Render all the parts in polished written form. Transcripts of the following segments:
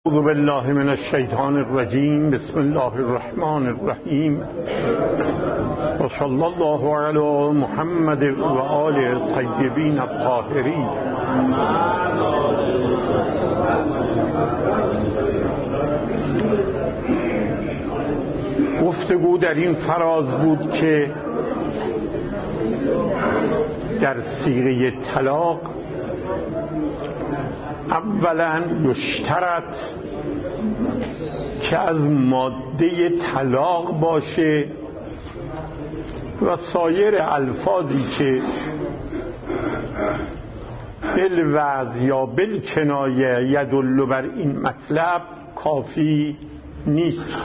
اعوذ بالله من الشیطان الرجیم. بسم الله الرحمن الرحیم و صلی الله علی محمد و آل الطیبین الطاهرین. گفتگو در این فراز بود که در صیغه طلاق اولا یشترط که از ماده طلاق باشه و سایر الفاظی که بالوضع یا بالکنایه یدل بر این مطلب کافی نیست،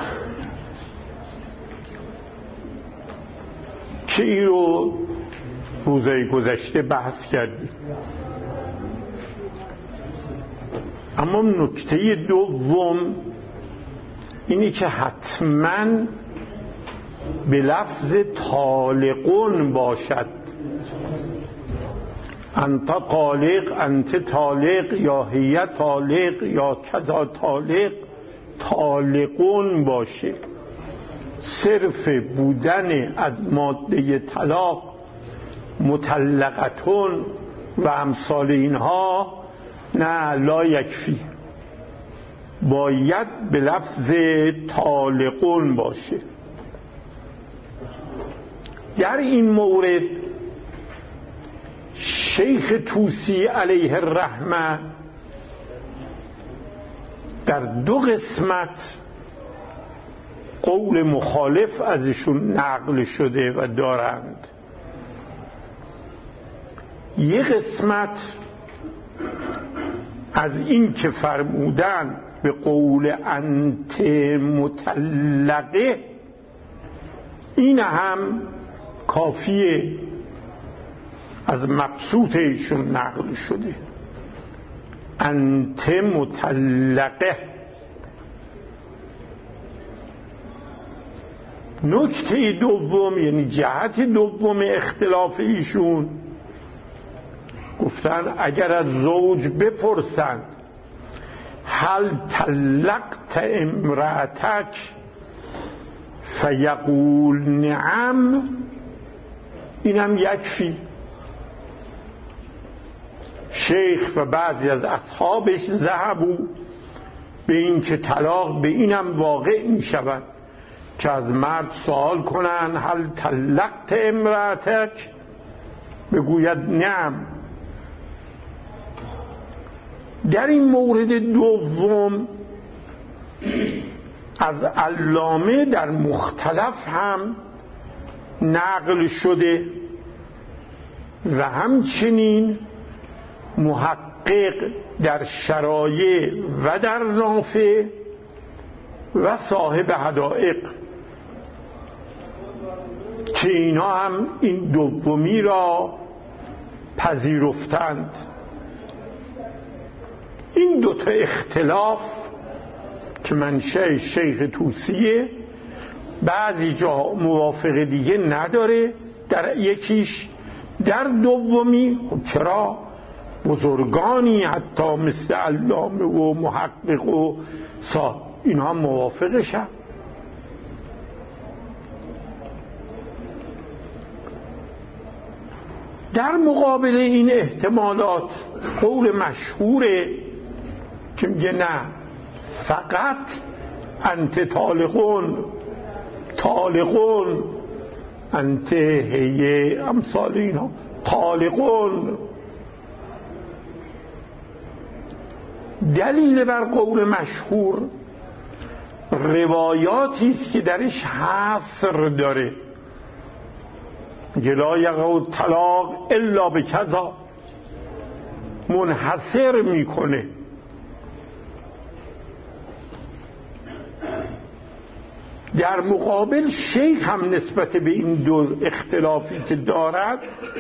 که این رو روزهای گذشته بحث کردیم. اما نکته دوم اینی که حتما به لفظ طالقون باشد. انت طالق، انت طالق، یا هی طالق، یا کذا طالق، طالقون باشه. صرف بودن از ماده طلاق مطلقتون و امثال اینها نه، لا یکفی، باید به لفظ طالقون باشه. در این مورد شیخ طوسی علیه الرحمه در دو قسمت قول مخالف ازشون نقل شده و دارند. یک قسمت از این که فرمودن به قول انت مطلقه، این هم کافیه، از مبسوط ایشون نقل شده. انت مطلقه. نکته دوم، یعنی جهت دوم اختلاف ایشون، گفتن اگر از زوج بپرسند هل طلقت امرأتک فیقول نعم، اینم یکفی. شیخ و بعضی از اصحابش ذهبوا به این که طلاق به اینم واقع می شود که از مرد سوال کنن هل طلقت امرأتک، بگوید نعم. در این مورد دوم از علامه در مختلف هم نقل شده و همچنین محقق در شرایع و در نافع و صاحب حدائق، که اینا هم این دومی را پذیرفتند. این دوتا اختلاف که منشأ شیخ طوسیه، بعضی جا موافق دیگه نداره در یکیش، در دومی خب چرا بزرگانی حتی مثل علامه و محقق و اینها موافقشن. در مقابل این احتمالات قول مشهوره که میگه نه، فقط انت طالقون، طالقون، انت هی امثال اینا، طالقون. دلیل بر قول مشهور روایاتی است که درش حصر داره، لا یقع طلاق الا بکذا، منحصر میکنه. در مقابل شیخ هم نسبت به این دو اختلافی که دارد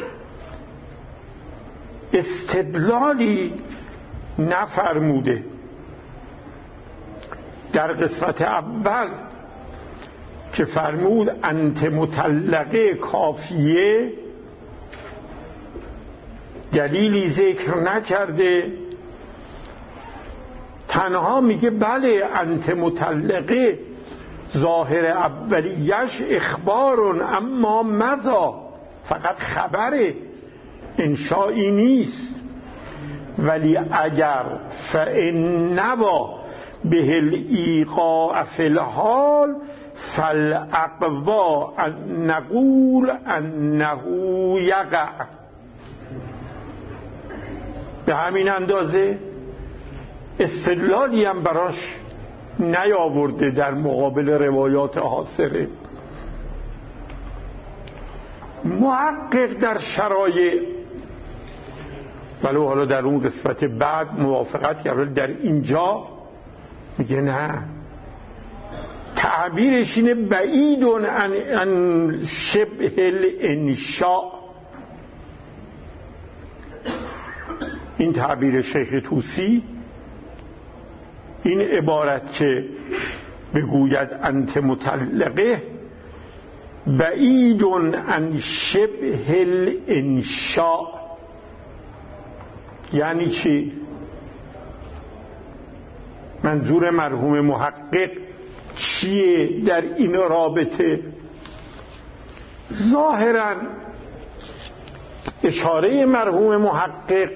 استدلالی نفرموده. در قسمت اول که فرمود انت مطلقه کافیه، دلیلی ذکر نکرده تنها میگه بله انت مطلقه ظاهر اولیش اخبارون اما مزا، فقط خبره، انشایی نیست. ولی اگر فإن نوا به الایقاع فی الحال فالاقوا ان نقول انه یقع. به همین اندازه استدلالی هم براش نیاورده در مقابل روایات حاصره. محقق در شرایع، ولو حالا در اون قسمت بعد موافقت کرد، در اینجا میگه نه، تعبیرش اینه بعیدون عن شبه الانشاء. این تعبیر شیخ طوسی، این عبارت که بگوید انت مطلقه بعیدون عن شبه الانشاء، یعنی چی؟ منظور مرحوم محقق چیه در این رابطه؟ ظاهرا اشاره مرحوم محقق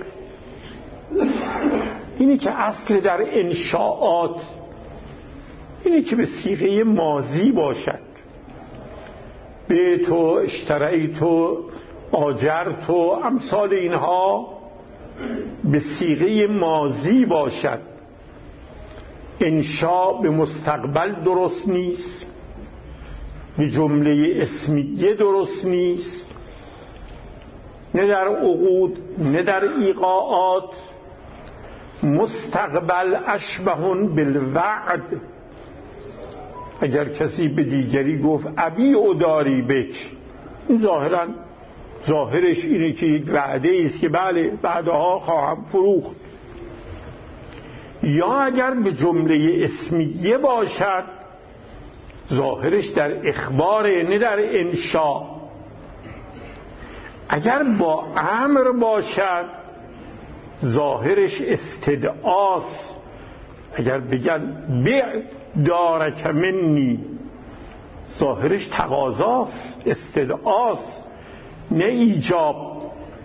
اینی که اصل در انشاءات اینی که به صیغه ماضی باشد. بیت و اشتریت و آجرت و امثال اینها به صیغه ماضی باشد. انشاء به مستقبل درست نیست، به جمله اسمیه درست نیست، نه در عقود نه در ایقاعات. مستقبل اشبهون بالوعد. اگر کسی به دیگری گفت ابی اداری بک، این ظاهرش اینه که یک وعده است که بله بعدها خواهم فروخت. یا اگر به جمله اسمیه باشد ظاهرش در اخباره نه در انشاء. اگر با امر باشد ظاهرش استدعاست. اگر بگن بیع دارک منی ظاهرش تقاضاست، استدعاست، نه ایجاب.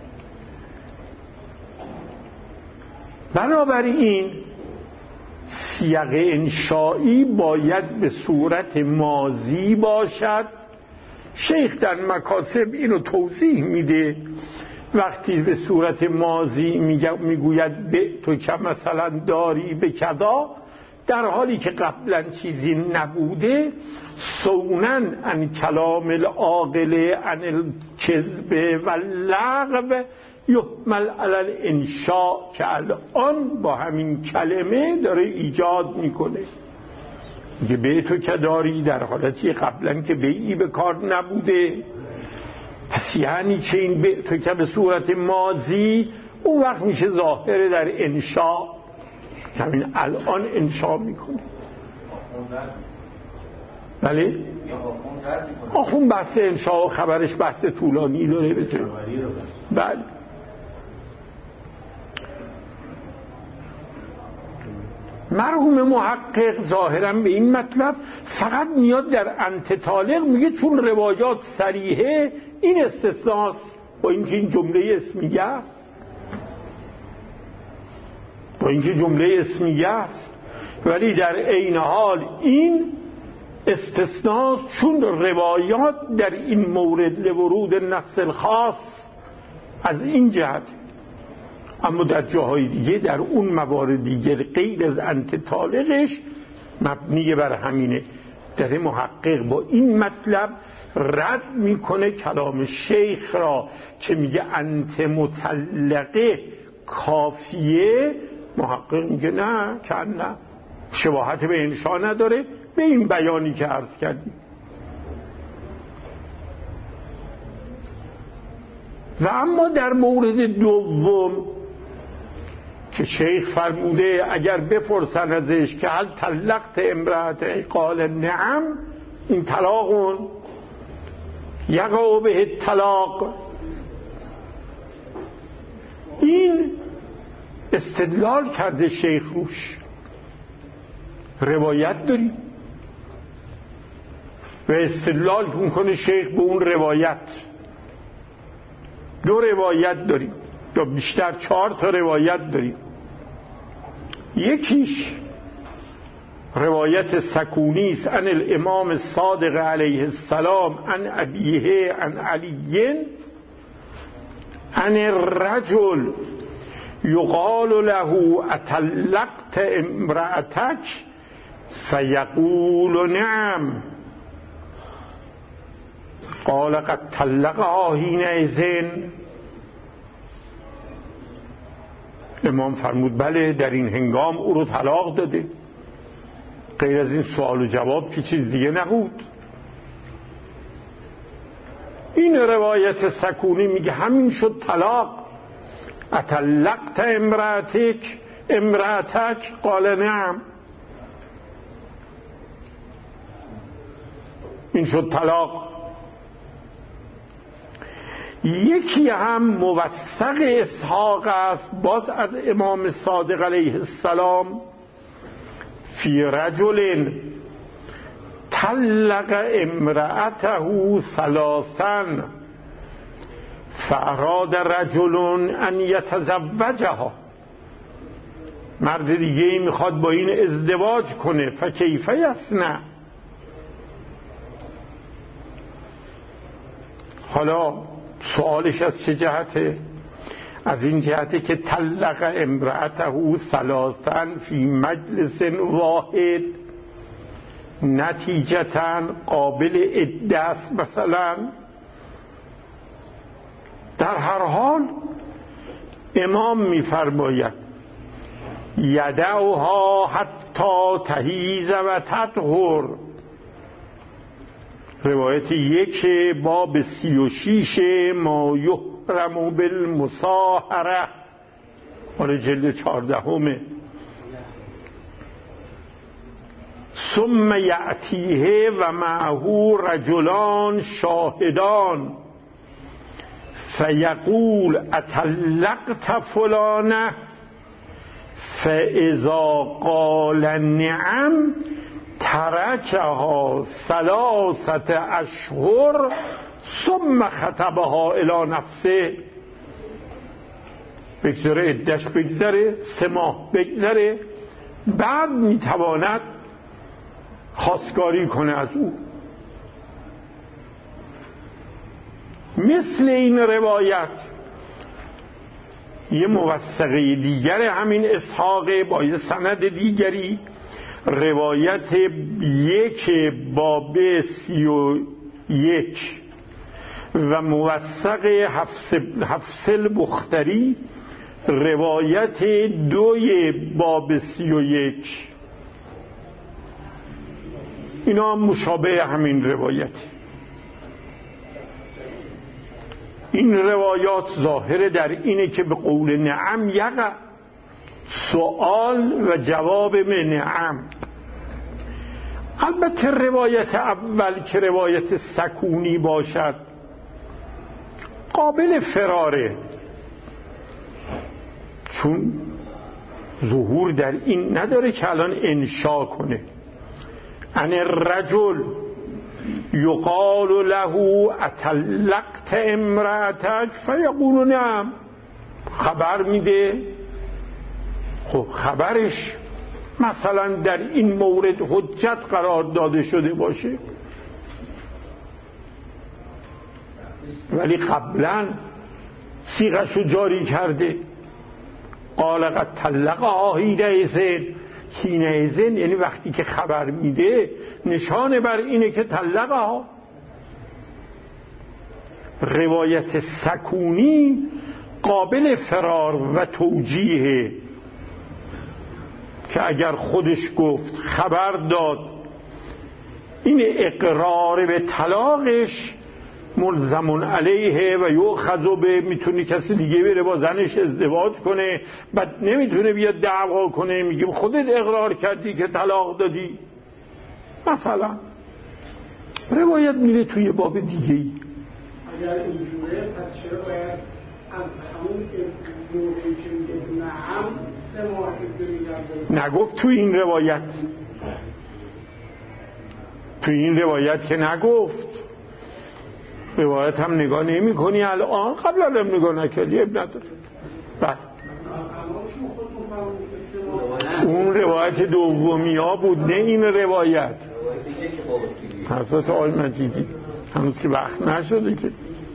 بنابراین سیاق انشایی باید به صورت ماضی باشد. شیخ در مکاسب اینو توضیح میده، وقتی به صورت ماضی میگوید به تو که مثلا داری به کذا، در حالی که قبلا چیزی نبوده، صونن عن کلام العاقل عن الکذب و اللغو یحمل علی الانشاء، که الان با همین کلمه داره ایجاد میکنه. میگه به تو که داری در حالتی قبلا که بیعی به کار نبوده. پس یعنی چه این به تو که به صورت ماضی اون وقت میشه ظاهر در انشاء، که همین الان انشاء میکنه. بله؟ آخون بحث انشاء و خبرش بحث طولانی داره بچه. بله. مرحوم محقق ظاهرا به این مطلب فقط میاد در انت طالق، میگه چون روایات صریحه این استثناست، با اینکه این جمله اسمیه است، با اینکه جمله اسمیه است، ولی در عین حال این استثناست چون روایات در این مورد لورود النص الخاص از این جهت. اما در جاهای دیگه، در اون موارد دیگه غیر از انت طالقش مبنی بر همینه. در محقق با این مطلب رد میکنه کلام شیخ را که میگه انت مطلقه کافیه. محقق میگه نه، که نه، شباهت به انشاء نداره به این بیانی که عرض کردیم. و اما در مورد دوم که شیخ فرموده اگر بپرسن ازش که هل طلقت امرأت قال نعم، این طلاقون یقع به طلاق، این استدلال کرده شیخ روش روایت داریم و استدلال میکنه شیخ به اون روایت. 2 روایت داریم یا بیشتر 4 تا روایت داریم. یکیش روایت سکونی است عن الامام الصادق علیه السلام عن ابیه عن علی عن الرجل یقال له اطلقت امرأتک فیقول نعم قال قد طلقها حینئذ. امام فرمود بله در این هنگام او رو طلاق داده. غیر از این سوال و جواب که چیز دیگه نبود. این روایت سکونی میگه همین شد طلاق. اطلقت امرأتک قال نعم، این شد طلاق. یکی هم موثق اسحاق است باز از امام صادق علیه السلام فی رجل طلق امرأته 3 فاراد رجل ان یتزوجها. مرد دیگه میخواد با این ازدواج کنه. فکیف یصنع. حالا سوالش از چه جهته؟ از این جهته که طلق امرأته 3 فی مجلس واحد نتیجتاً قابل عده است. مثلا در هر حال امام میفرماید یدعها حتی تهیز و تطهر. روایت 1 باب 36 ما یحرم بالمصاهره مال جلد 14. ثم یأتیه و معه رجلان شاهدان فیقول اطلقت فلانه فاذا قال نعم ترکها 3 اشهر ثم خطبها الی نفسه. بگذره عدش بگذره 3 ماه بگذره بعد میتواند خواستگاری کنه از او. مثل این روایت یه موثقه دیگر همین اسحاق با یه سند دیگری روایت 1 باب 31 و موثق حفص البختری روایت 2 باب 31 اینا هم مشابه همین روایت. این روایات ظاهر در اینه که به قول نعم یقع سوال و جواب نعم. البته روایت اول که روایت سکونی باشد قابل فراره، چون ظهور در این نداره که الان انشا کنه. ان الرجل یقال له اطلقت امرأتک فیقول نعم. خبر میده. خب خبرش مثلا در این مورد حجت قرار داده شده باشه، ولی قبلا صیغه‌شو جاری کرده. قال قد طلقها حینئذ یعنی وقتی که خبر میده نشانه بر اینه که طلقها. روایت سکونی قابل فرار و توجیه که اگر خودش گفت خبر داد این اقرار به طلاقش ملزمون علیه و یؤخذ به، میتونه کسی دیگه بره با زنش ازدواج کنه بعد نمیتونه بیاد دعوا کنه میگه خودت اقرار کردی که طلاق دادی. مثلا روایت میره توی باب دیگه ای. اگر اینجوره پس چرا باید از همون که موقعی که میگه نعم 3 ماه نگفت توی این روایت تو این روایت که نگفت، روایت هم نگاه نمی کنی الان، قبلا هم نگاه نکردی، اب نداره. بله اون روایت دومی ها بود، نه این روایت. حضرت آقای مجیدی هنوز که وقت نشده که.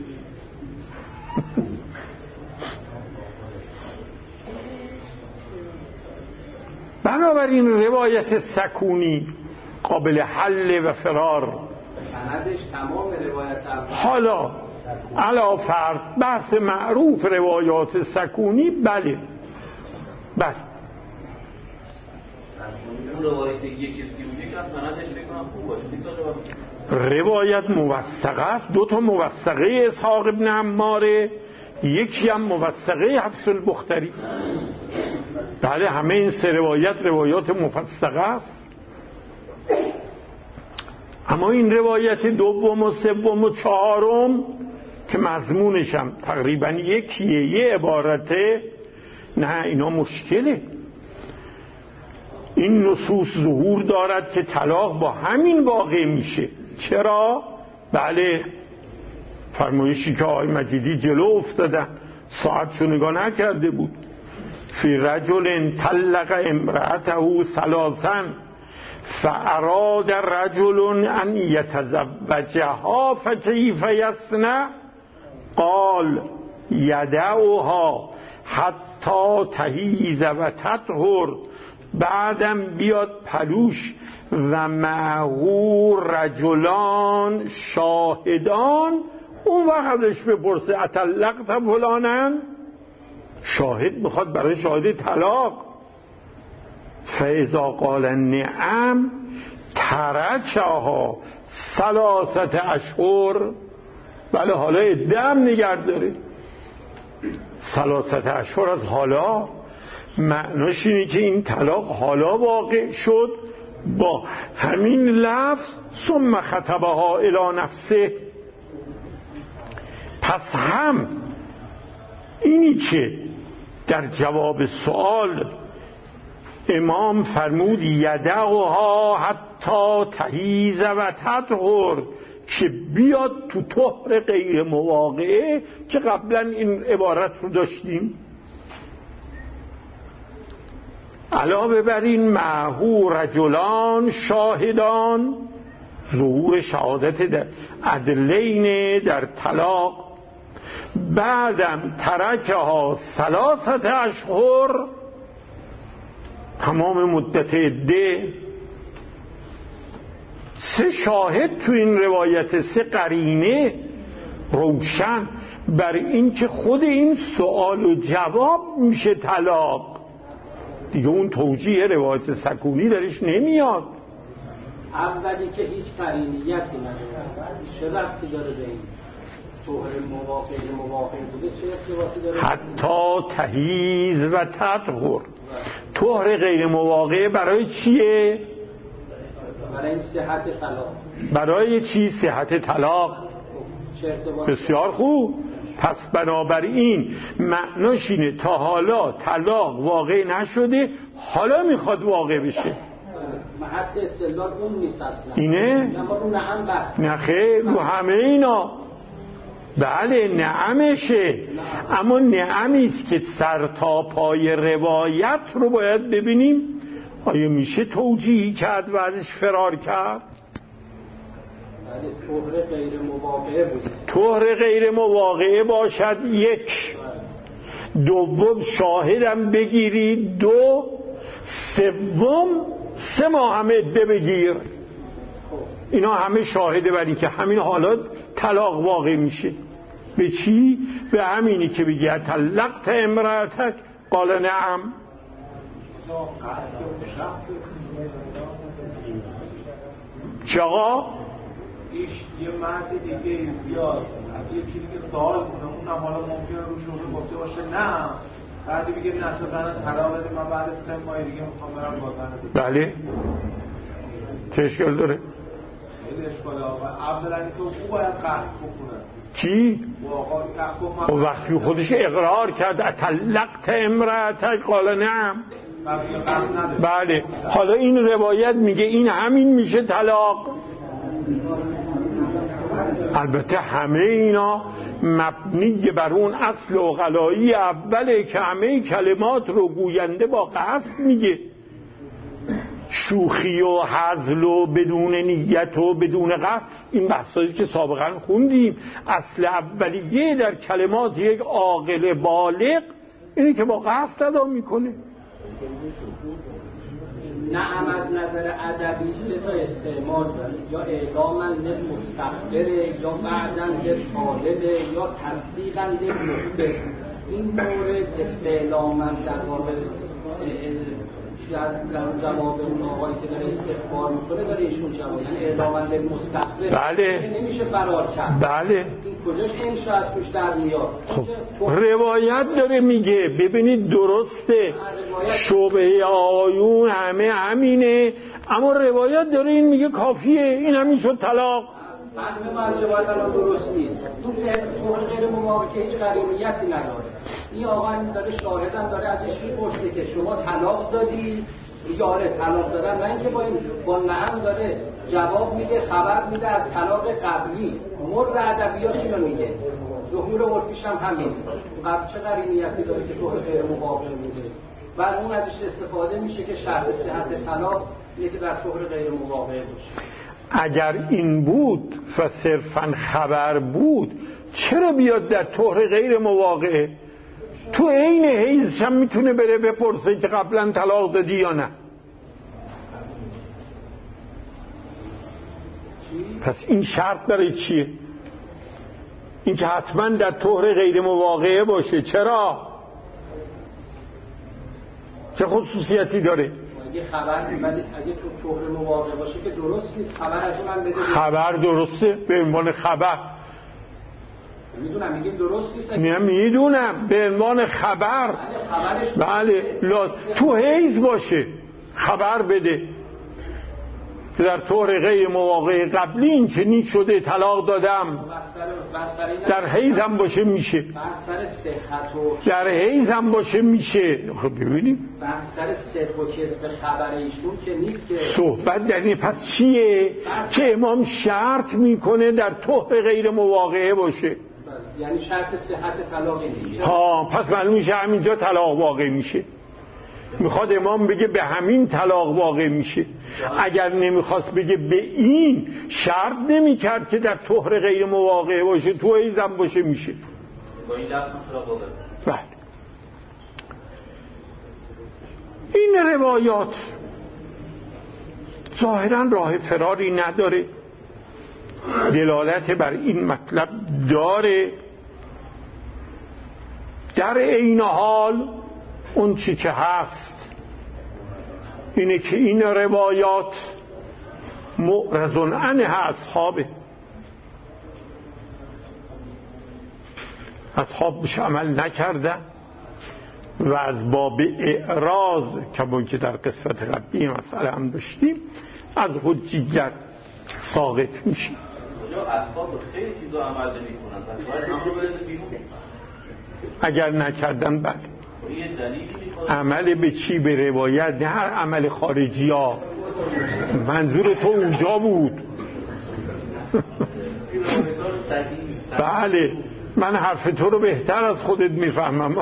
بنابراین روایت سکونی قابل حل و فرار. سندش تمام روایت حالا علا فرض بحث معروف روایات سکونی، بله بله روایت یک سی و یک از سندش بکنم خوب باشه. روایت موثقه، دو تا موثقه اسحاق ابن عماره، یکی هم موثقه حفص البختری. بله همه این سه روایات موثقه است. اما این روایت دوم و سوم و چهارم که مضمونش هم تقریبا یکیه، یه عبارته، نه اینا مشکله. این نصوص ظهور دارد که طلاق با همین واقع میشه. چرا؟ بله فرمایشی که آقای مجیدی جلو افتادن، ساعتشو نگاه نکرده بود. فی رجل طلق امرأته ثلاثا فاراد رجل ان یتزوجها فکیف یصنع قال یدعها حتی تهیز و تطهر، بعدم بیاد پلوش و معه رجلان شاهدان، اون وقتش بپرسه اطلقت فلانن، شاهد میخواد برای شاهد طلاق. فاذا قال نعم ترکها 3 اشهر. بله حالا ادعم نگرد داره. 3 اشهر از حالا معناش اینه که این طلاق حالا واقع شد با همین لفظ ثم خطبها الی نفسه. پس هم اینی که در جواب سوال امام فرمود یدعها حتی تهیز و تطهر، که بیاد تو طهر غیر مواقعه، که قبلا این عبارت رو داشتیم. علاوه بر این معه رجلان شاهدان، ظهور شهادت در عدلین در طلاق. بعدم ترکها 3 اشهر، تمام مدت عده. 3 شاهد تو این روایت، 3 قرینه روشن بر این که خود این سوال و جواب میشه طلاق دیگه. اون توجیه روایت سکونی درش نمیاد. اولی که هیچ قرینیتی نداره، چه ربطی داره به این طهر مواقع بوده، چه ارتباطی داره؟ حتی تهیز و تطهر. طهر غیر مواقع برای چیه؟ برای این صحت طلاق. برای چی؟ صحت طلاق. بسیار خوب. پس بنابراین معناش اینه تا حالا طلاق واقع نشده، حالا میخواد واقع بشه. محط استدلال اون نیست اصلا. اینه؟ نه خیر، رو همه اینا. بله نعمشه، اما نعمیست که سر تا پای روایت رو باید ببینیم آیا میشه توجیه کرد و ازش فرار کرد. طهر غیر مواقعه بود. طهر غیر مواقعه باشد 1، دوم شاهدم بگیری 2، سوم 3 ماه هم عده بگیر. اینا همه شاهده بر این که همین حالات طلاق واقع میشه. به چی؟ به همینی که بگی طلقت امرأتک قال نعم. چقا؟ ایش یه مرد دیگه بیاد از یه چیزی که سوال کنه، اونم حالا ممکنه رو شغل گفته باشه نه، بعدی بگه نه تو زنه طلاق بده، من بعد 3 ماه دیگه میخوام برم با زنه. بله چه اشکال داره؟ خیلی اشکاله آقا. اولا تو او باید قصد بکنه. چی؟ خب وقتی خودش اقرار کرد طلقت امرأتک قال نعم، بله. حالا این روایت میگه این همین میشه طلاق. البته همه اینا مبنی بر اون اصل عقلایی اوله که همه کلمات رو گوینده با قصد میگه. شوخی و هزل و بدون نیت و بدون قصد، این بحثایی که سابقا خوندیم، اصل اولیه در کلمات یک عاقل بالغ اینه که با قصد ادا میکنه. نعم از نظر ادبی سه تا استعمال داره، یا اعداماً للمستقبره، یا بعداً للطالبه، یا تصدیقاً للمخبر. این مورد استعلاما در واقع در جواب اون آقایی که داره استخبار میکنه داره ایشون جواب، یعنی اعداماً للمستقبر. بله. نمیشه فرار کرد. بله. این کجاش انشا از توش در میاد؟ خب روایت داره میگه، ببینید درسته، شبهه آیون همه همینه، اما روایت داره این میگه کافیه، این همین شد طلاق. فهم ما از روایت الان درست نیست. اون غیر موافق هیچ قرینیتی نداره. این آقا هم داره، شاهدم داره ازش میپرسه که شما طلاق دادی؟ میگه آره طلاق دادم. نه اینکه با نعم داره جواب میده، خبر میده از طلاق قبلی. مر ادبیات اینو میگه، ظهور عرفیش هم همین. قبل چه قرینیتی داره که طور غیر موافق میده؟ بعد اون ازش استفاده میشه که شرط صحت طلاق اینه که در طور غیر موافق باشه. اگر این بود و صرفاً خبر بود چرا بیاد در طور غیر مواقعه؟ تو عین حیضش هم میتونه بره بپرسه که قبلا طلاق دادی یا نه. پس این شرط برای چیه؟ این که حتما در طور غیر مواقعه باشه. چرا؟ چه خصوصیتی داره؟ اگه خبر اگه تو طور مواقع باشه که درست نیست، خبر از من بده. خبر درسته به عنوان خبر. میدونم میگه درست نیست. نه میدونم به عنوان خبر. بله. تو حیض باشه خبر بده در طور غیر مواقع قبلی این چنین شده طلاق دادم. در حیض هم باشه میشه. در حیض هم باشه میشه. خب ببینیم سر صدق و کذب خبر ایشون که نیست که صحبت در این. پس چیه که امام شرط میکنه در طور غیر مواقعه باشه؟ یعنی شرط صحت طلاق اینجا. ها پس معلوم میشه همینجا طلاق واقع میشه. میخواد امام بگه به همین طلاق واقع میشه. اگر نمیخواست بگه به این شرط نمیکرد که در طهر غیر مواقع باشه، تو حیضم باشه میشه. با این لفظ طلاق واقع. بله. این روایات ظاهرا راه فراری نداره، دلالت بر این مطلب داره. در عین حال اون چی که هست اینه که این روایات معرض عنه اصحاب بهش عمل نکردن و از باب اعراض که در قسمت قبلی مسئله هم داشتیم از حجیت ساقط میشیم. اصحاب خیلی چیزا عمل نمی‌کنن، پس باید امر برسه بیرون. اگر نکردن بله. عمل به چی؟ به روایت، نه هر عمل خارجی ها. منظور تو اونجا بود. بله من حرف تو رو بهتر از خودت میفهمم.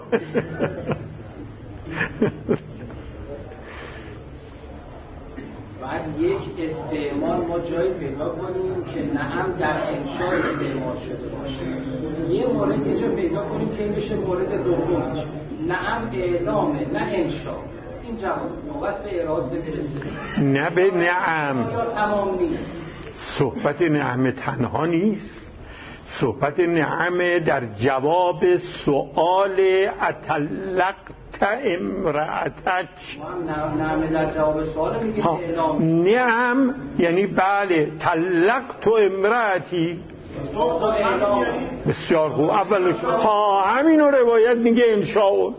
بعد یک استعمال ما جایی پیدا کنیم که نعم در انشاء استعمال شده باشه. یه مورد اینجا پیدا کنیم که این بشه مورد دوم، نعم اعلامه نه انشاء. این جواب نوبت به اعراض نمیرسه. نه به نعم تمام نیست. صحبت نعم تنها نیست، صحبت نعم در جواب سؤال اطلقت امرأتک. نعم در جواب سوال میگه اعلام. نعم یعنی بله طلقت امرأتی. بسیار خوب. اولش همینو روایت میگه انشاء.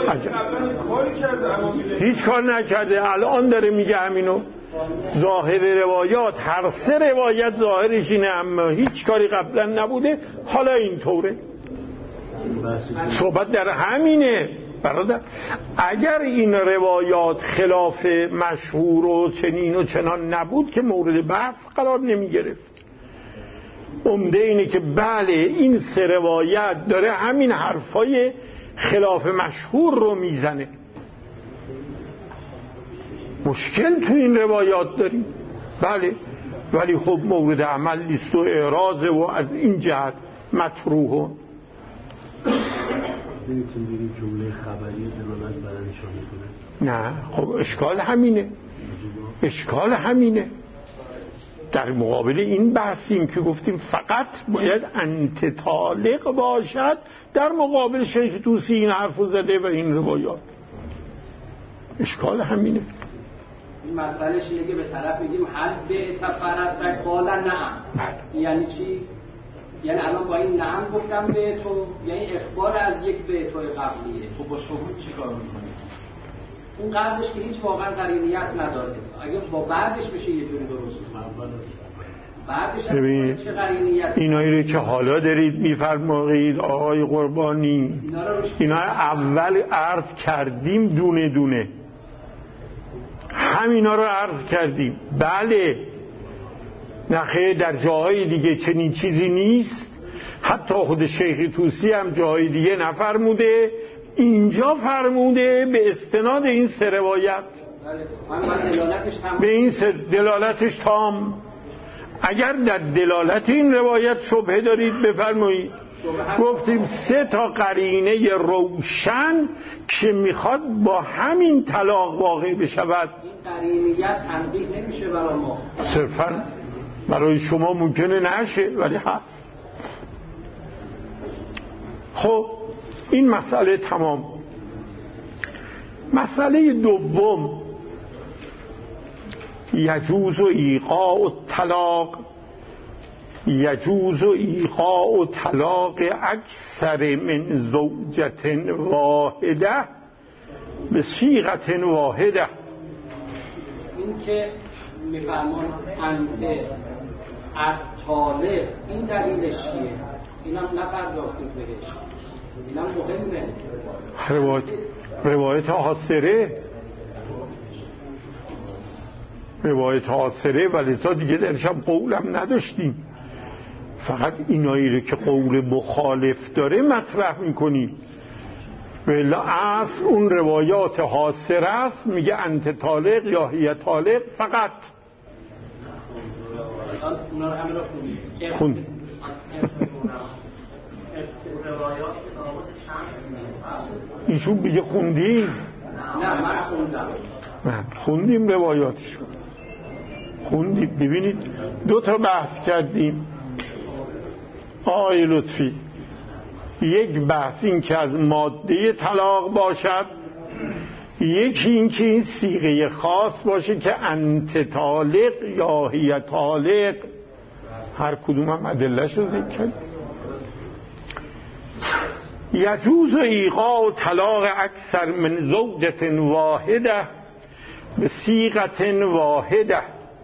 هیچ کار نکرده، الان داره میگه همینو. ظاهر روایات هر سه روایت ظاهرش اینه، اما هیچ کاری قبلا نبوده، حالا اینطوره. صحبت در همینه. برادر اگر این روایات خلاف مشهور و چنین و چنان نبود که مورد بحث قرار نمی گرفت. عمده اینه که بله این سه روایت داره همین حرفای خلاف مشهور رو میزنه. مشکل تو این روایات داریم بله، ولی خب مورد عمل نیست و اعراضه و از این جهت مطروحه. نمیتونیم بگیم جمله خبری دلالت بر نشان کنه؟ نه خب اشکال همینه در مقابل این بحثیم که گفتیم فقط باید انت طالق باشد، در مقابل شیخ طوسی این حرف زده و این روایات. اشکال همینه. این مسئله اینه که به طرف میگیم هل به تفرسک قال نعم. یعنی چی؟ یعنی الان با این نعم گفتم به تو، یعنی اخبار از یک به تو قبلیه. تو با شهود چی کار میکنی؟ اون قبلش که هیچ واقعا قرینیت نداره. اگه با بعدش بشه یه جوری درست بعدش ببینید چه قرینیت؟ اینایی رو که حالا دارید میفرمایید آقای قربانی، اینا اول عرض کردیم دونه دونه، همینا رو عرض کردیم. بله نخیر در جاهای دیگه چنین چیزی نیست، حتی خود شیخ طوسی هم جاهای دیگه نفرموده، اینجا فرموده به استناد این سه روایت. به این دلالتش تام. اگر در دلالت این روایت شبهه دارید بفرمایید. گفتیم سه تا قرینه روشن که میخواد با همین طلاق واقع بشود. این قرینیت تنبیه نمیشه برای ما، صرفا برای شما ممکنه نشه ولی هست. خب این مسئله تمام. مسئله دوم، یجوز ایقاع الطلاق، یجوز ایقاع طلاق اکثر من زوجة واحده به صیغة واحده. این که میفرمان انت الطالق، این دلیلش چیه؟ اینم نپرداختید بهش، اینم مهمه. روایت حاصره و لذا دیگه درشم قولم نداشتیم، فقط اینایی رو که قول مخالف داره مطرح میکنیم. ولی اصل اون روایات حاصره است، میگه انت طالق یا هی طالق فقط. خوند ایشون بگه خوندیم؟ نه من خوندم. خوندیم روایاتشو خوندیم. ببینید دو تا بحث کردیم آقای لطفی. یک بحث این که از ماده طلاق باشد، یکی این که این صیغه خاص باشه که انت طالق یا هی طالق. هر کدوم هم ادله‌شو ذکر کرد. یجوز ایقاع طلاق اکثر من زوجة واحده به صیغة واحده.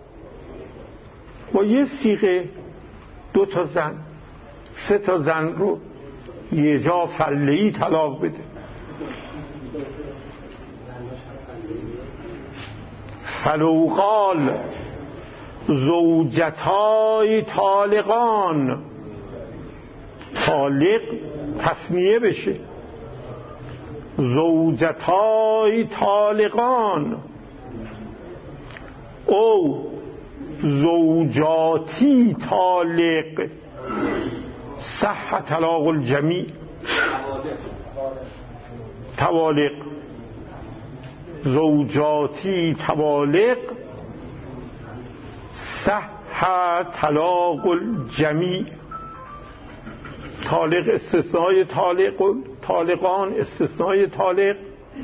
با یه صیغه دو تا زن سه تا زن رو یه جا فله‌ای طلاق بده. فلو قال زوجتای طالقان، طالق تثنیه بشه، زوجتای طالقان او زوجاتی طالق صح طلاق الجمیع. طوالق زوجاتی طوالق صح طلاق الجمیع. طالق استثنای طالقان استثنای طالق،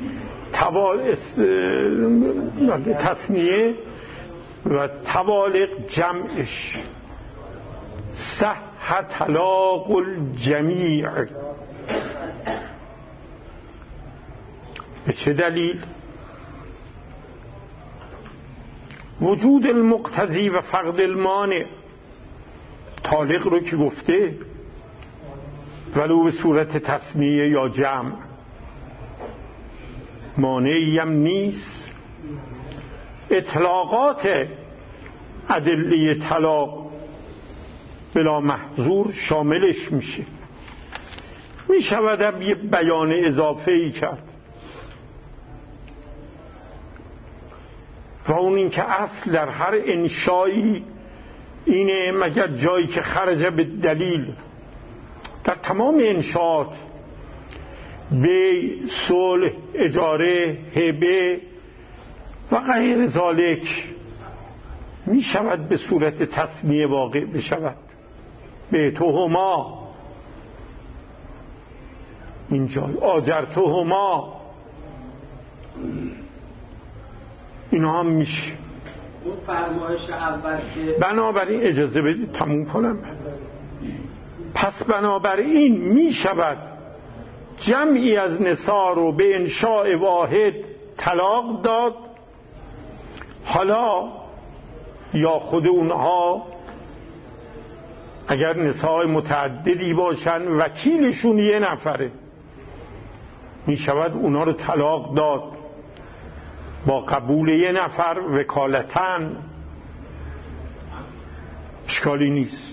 تثنیه و طوالق جمعش صح طلاق الجمیع. به چه دلیل؟ وجود المقتضی و فقد المانع. طالق رو که گفته ولو به صورت تثنیه یا جمع، مانعی هم نیست. اطلاقات ادله طلاق بلا محظور شاملش میشه. میشود یه بیان اضافه ای کرد و اون این که اصل در هر انشایی اینه مگر جایی که خرج به دلیل. در تمام انشاءات بیع، صلح، اجاره، هبه و غیر ذالک می شود به صورت تثنیه واقع بشود. به توهما اینجا آجر توهما اینا هم میشه. اون فرمایش اول که بنابراین اجازه بدید تموم کنم. پس بنابراین می شود جمعی از نساء رو به انشاء واحد طلاق داد. حالا یا خود اونها اگر نساء متعددی باشن وکیلشون یه نفره، می شود اونا رو طلاق داد با قبول یه نفر وکالتن، اشکالی نیست.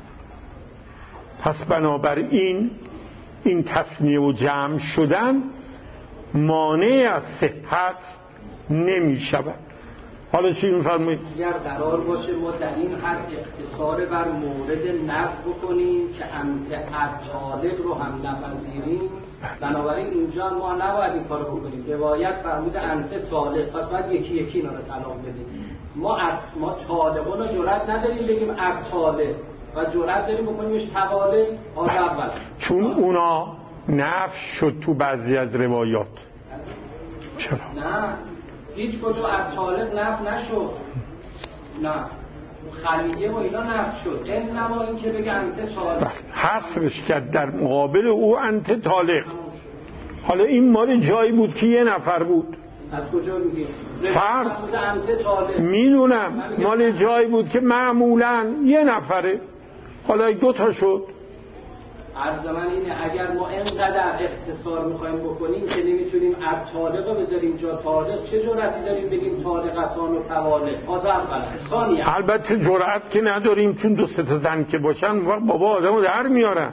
پس بنابراین این تثنیه و جمع شدن مانع از صحت نمی شود. حالا چی می‌فرمایید؟ اگر قرار باشه ما در این حد اقتصار بر مورد نصب بکنیم که انت طالق رو هم نپذیریم، بنابراین اینجا ما نباید این کارو بکنیم. روایت فرمود انت طالق، پس باید یکی یکی اینا رو طلاق بدیم. ما طالقون رو جرأت نداریم بگیم طالق و جرأت داریم بکنیمش طالق اول، چون اونا نفی شد تو بعضی از روایات. چرا؟ نه هیچ کجا طالق نفی نشد. نه خلیه و اینا نفی شد. انما این که بگه انت طالق حذفش کرد در مقابل او انت طالق. حالا این مال جایی بود که یه نفر بود. از کجا میگی؟ فرض میدونم مال جایی بود که معمولا یه نفره، حالا دو تا شد. عرض من اینه اگر ما اینقدر اختصار میخوایم بکنیم که نمیتونیم طالق رو بذاریم جا طالق، چه جرأتی داریم بگیم طالقتان و طوالق؟ البته جرأت که نداریم، چون دو سه تا زن که باشن وقت بابا آدمو در میارن.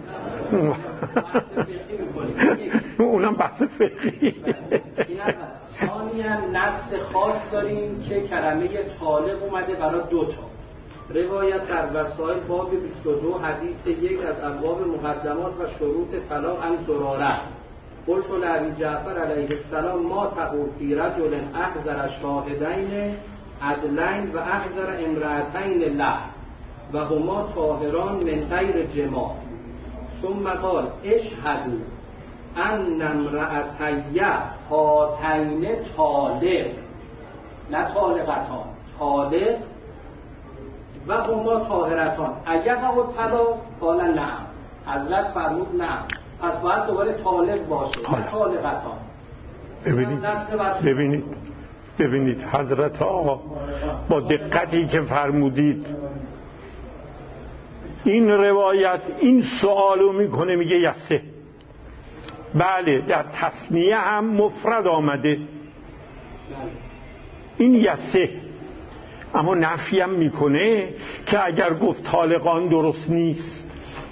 اونم بحث فقهی. ثانیاً نص خاص داریم که کلمه طالق اومده برای دوتا. روایت در وسائل باب 22 حدیث یک از ابواب مقدمات و شروط طلاق عن زراره. قلت لابی جعفر علیه السلام ما تقول فی رجل احضر شاهدین عدلین و احضر امرأتین له و هما طاهران من غیر جماع. ثم قال اشهدوا ان امرأتی هاتین طالق، نه طالقتان، طالق و هما طاهرتان. اگر او طلاق قال نه، حضرت فرمود نه، پس باید دوباره طالق باشه، نه طالقتان. ببینید حضرت آقا با دقتی که فرمودید این روایت این سوالو میکنه، میگه یسه. بله در تثنیه هم مفرد آمده این یسه، اما نفی هم میکنه که اگر گفت طالقان درست نیست.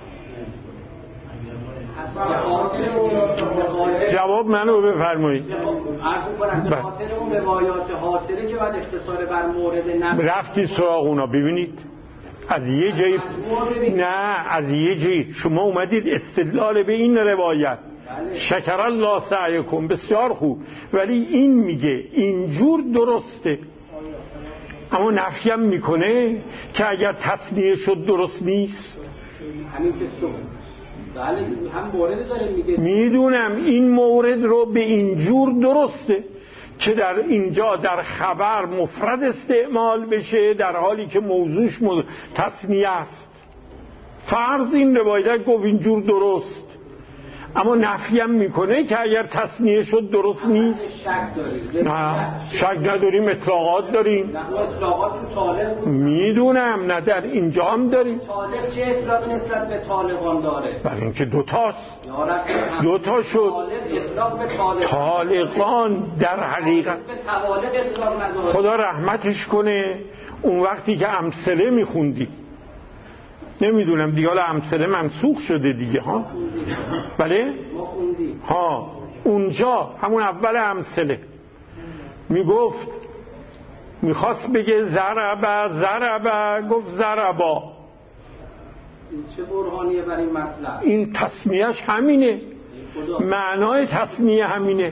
جواب منو بفرمایید. عرض می‌کنم به خاطر اون روایات حاصله که بعد اختصار بر مورد رفتی سراغ اونا. ببینید از یه جایی از یه جایی شما اومدید استدلال به این روایت، شکر الله سعیکم، بسیار خوب، ولی این میگه اینجور درسته، اما نفی هم میکنه که اگر تصنیه شد درست نیست. همین که هم مورد داره میگه. میدونم این مورد رو به اینجور درسته که در اینجا در خبر مفرد استعمال بشه در حالی که موضوعش تثنیه است. فرض این روایت گفت اینجور درست، اما نفی هم میکنه که اگر تصنیه شد درست نیست. شک داریم؟ نه شک نداریم، اطلاقات داریم. اطلاقات تو طالق میدونم، نه در اینجا هم داریم. طالق چه اطلاقی نسبت به طالقان داره؟ برای اینکه دوتاست، دوتا شد. اطلاق به طالقان در حقیقت به طوالق اطلاق نداره. خدا رحمتش کنه اون وقتی که امثله میخوندی، نمیدونم دیگه حالا امثله منسوخ شده دیگه ها، بله؟ ها اونجا همون اول امثله میگفت، میخواست بگه ضربه گفت ضربا. چه برهانیه بر این مطلب؟ این تسمیهش همینه، معنای تسمیه همینه.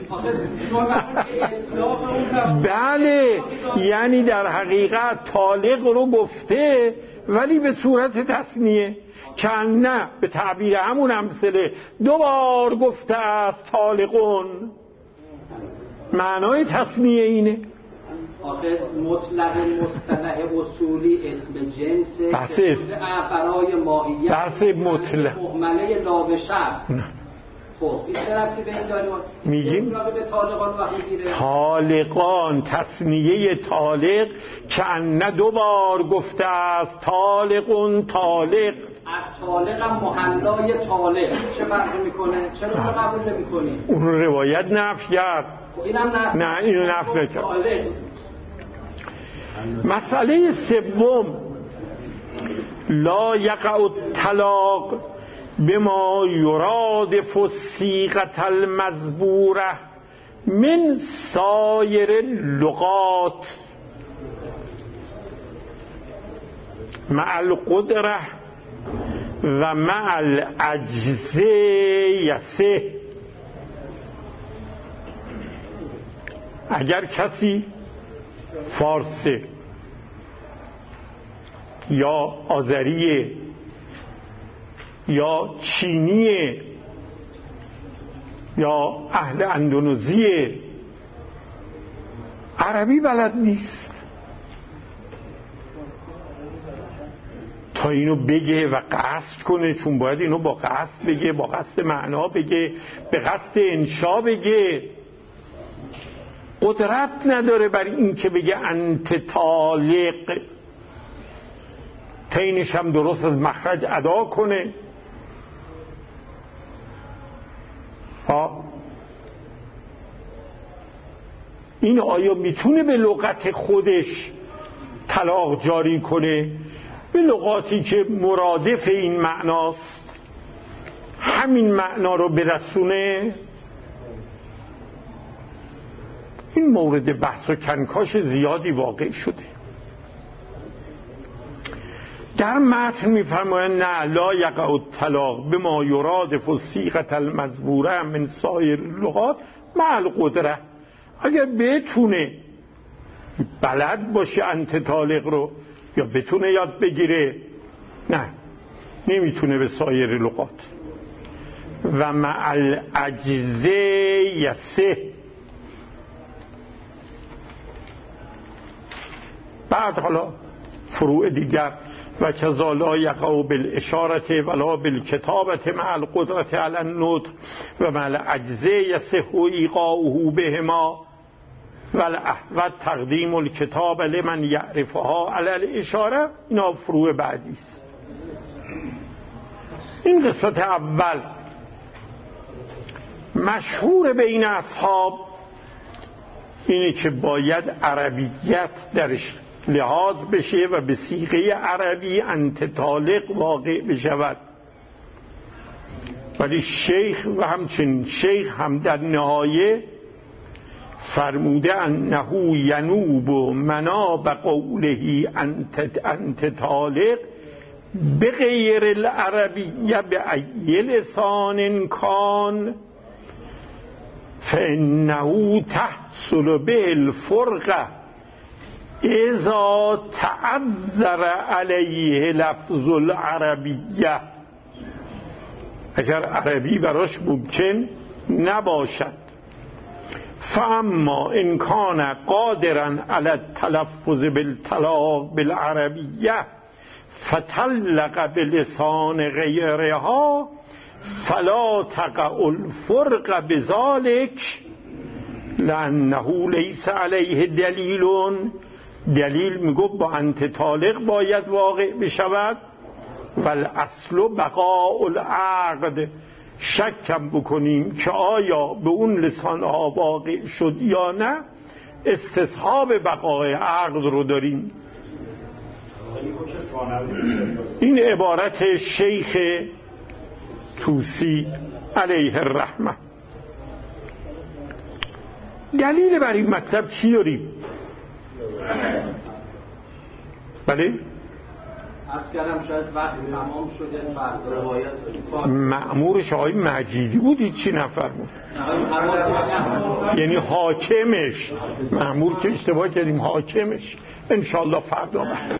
بله، یعنی در حقیقت طالق رو گفته ولی به صورت تسمیه، که نه به تعبیر همون امثله 2 بار گفته است طالقون. معنای تسمیه اینه. آخه مطلق مصطلح اصولی اسم جنسه بحث برای ماهیت بحث مطلق مهمله لا به شرط. خب این طرفی به این داریم میگیم به طالقان وقت میگیره. طالقان تسمیه طالق که نه 2 بار گفته است طالقون طالق. طالق هم محلای طالق چه فرقی میکنه؟ چرا قبول نمی‌کنی؟ اون روایت نفی کرد. اینم نفی. نه اینو نفی نکرد. مسئله سوم، لا یقع الطلاق بما یرادف الصیغة المذبوره من سایر اللغات مع القدره و مع العجز یسه. اگر کسی فارسه یا آذریه یا چینیه یا اهل اندونزیه، عربی بلد نیست، تا اینو بگه و قصد کنه، چون باید اینو با قصد بگه، با قصد معنا بگه، به قصد انشا بگه، قدرت نداره بر این که بگه انت طالق، تینش هم درست از مخرج ادا کنه. این آیا میتونه به لغت خودش طلاق جاری کنه؟ به لغاتی که مرادف این معناست همین معنا رو برسونه؟ این مورد بحث و کنکاش زیادی واقع شده. در متن میفرمایند نه لا یقع الطلاق بما یرادف الصیغة المذبوره من سایر اللغات مع القدره. اگر بتونه بلد باشه انت طالق رو یا بتونه یاد بگیره، نه نمیتونه به سایر لغات. و مع العجز یسه. بعد حالا فروع دیگر و کذا لا یقع بالاشاره ولا بالکتابه مع القدره علی النطق و مع العجز یصح ایقاعه بهما و تقدیم الکتاب لمن یعرفها علی الاشاره. اینا فروع بعدی است. این قسمت اول مشهور بین اصحاب اینه که باید عربیت درش لحاظ بشه و به صیغه عربی انت طالق واقع بشود. ولی شیخ و همچنین شیخ هم در نهایه فرموده انه ینوب مناب قوله انت طالق بغیر العربیه بأی لسان کان فانه تحصل به الفرقه اذا تعذر علیه لفظ العربیه. اگر عربی براش ممکن نباشد. فاما ان کان قادرا علی التلفظ بالطلاق بالعربیه فطلق بلسان غیرها فلا تقع الفرق بذلك لانه لیس علیه دلیل دلیل میگفت با انت طالق باید واقع بشود و الاصل بقاء العقد. شکم بکنیم که آیا به اون لسانها واقع شد یا نه، استصحاب بقای عقد رو داریم. این عبارت شیخ طوسی علیه الرحمه. دلیل بر این مطلب چی داریم؟ بله؟ عرض کردم شاید وقت تمام شده فردا مأمورش آقای مجیدی بود، چی نفرمود؟ یعنی حاکمش، مأمور که اشتباه کردیم، حاکمش. انشالله فردا بحث.